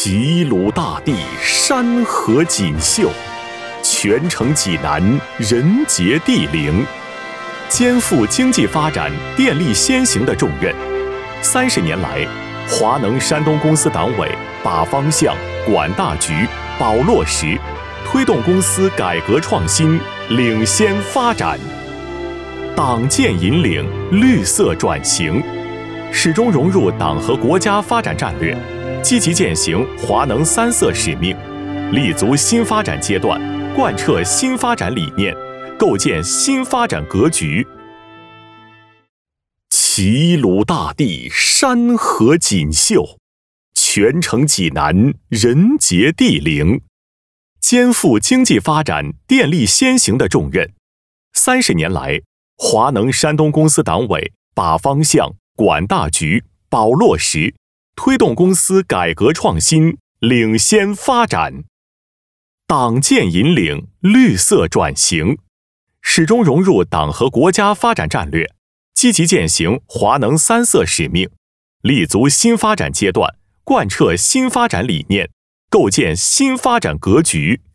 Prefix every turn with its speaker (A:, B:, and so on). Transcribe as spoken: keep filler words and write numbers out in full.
A: 齐鲁大地，山河锦绣，全城济南，人杰地灵，肩负经济发展电力先行的重任。三十年来，华能山东公司党委把方向、管大局、保落实，推动公司改革创新，领先发展。党建引领绿色转型，始终融入党和国家发展战略，积极践行华能三色使命，立足新发展阶段，贯彻新发展理念，构建新发展格局。齐鲁大地，山河锦绣，全城济南，人杰地灵，肩负经济发展电力先行的重任。三十年来，华能山东公司党委把方向、管大局、保落实，推动公司改革创新，领先发展。党建引领绿色转型，始终融入党和国家发展战略，积极践行华能三色使命，立足新发展阶段，贯彻新发展理念，构建新发展格局。